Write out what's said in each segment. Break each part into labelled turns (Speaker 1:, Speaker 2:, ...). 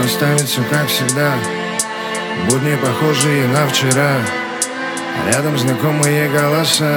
Speaker 1: останется, как всегда. Будни, похожие на вчера, рядом знакомые голоса,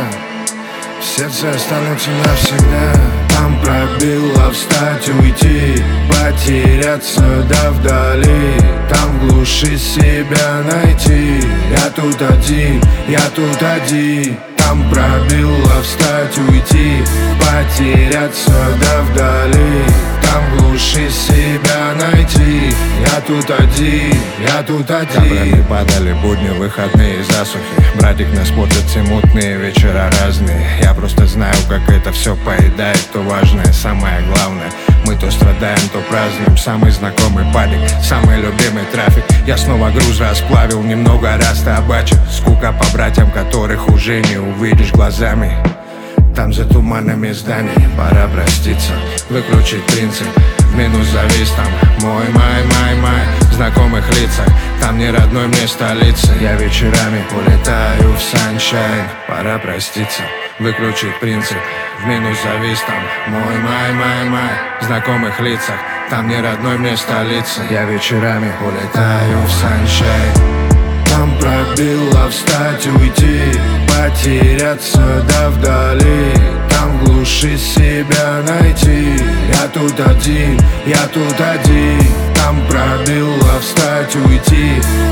Speaker 1: в сердце останутся навсегда. Там пробило встать, уйти, потеряться да вдали. Там в глуши себя найти. Я тут один, я тут один. Там пробило встать, уйти, потеряться да вдали. Там в глуши себя найти. Я тут один, я тут один.
Speaker 2: Каплями падали будни, выходные засухи. Братик, нас портят все мутные вечера разные. Я просто знаю, как это все поедает то важное, самое главное. Мы то страдаем, то празднуем. Самый знакомый падик, самый любимый трафик. Я снова груз расплавил, немного растабачил. Скука по братьям, которых уже не увидишь глазами. Там за туманами зданий, пора проститься, выключить принцип. В минус завис там мой май. В знакомых лицах, там не родной мне столицы. Я вечерами улетаю в саншайн. Пора проститься, выключить принцип. В минус завис там мой май. В знакомых лицах, там не родной мне столицы. Я вечерами улетаю в саншайн.
Speaker 1: Там пробило встать, уйти, потеряться да вдали. Там в глуши себя найти. Я тут один, я тут один. Там пробило встать, уйти,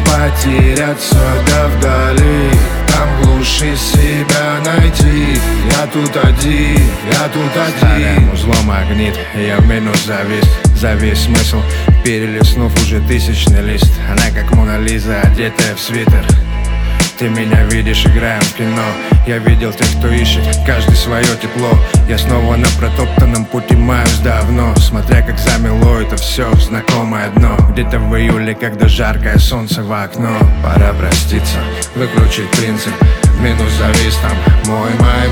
Speaker 1: потеряться да вдали. Там в глуши себя найти. Я тут один, я тут один.
Speaker 2: Старым узлом магнит, я в минус завис. За весь смысл, перелистнув уже тысячный лист. Она как Мона Лиза, одетая в свитер. Ты меня видишь, играем в кино. Я видел тех, кто ищет, каждый свое тепло. Я снова на протоптанном пути маюсь давно. Смотря как замело это все в знакомое дно. Где-то в июле, когда жаркое солнце в окно. Пора проститься, выключить принцип. В минус завис там мой май.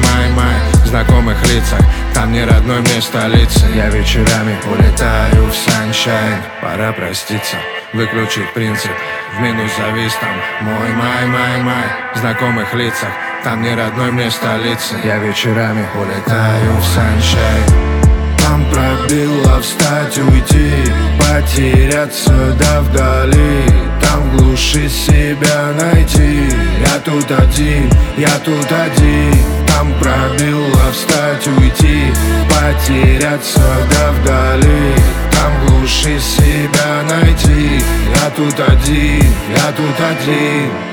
Speaker 2: В знакомых лицах, там не родной мне столицы. Я вечерами улетаю в саншайн. Пора проститься, выключить принцип. В минус завис там мой май. В знакомых лицах, там не родной мне столицы. Я вечерами улетаю в саншайн.
Speaker 1: Там пробило встать, уйти, потеряться да вдали. Там в глуши себя найти. Я тут один, я тут один. Там пробило встать, уйти, потеряться да вдали. Там в глуши себя найти. Я тут один, я тут один.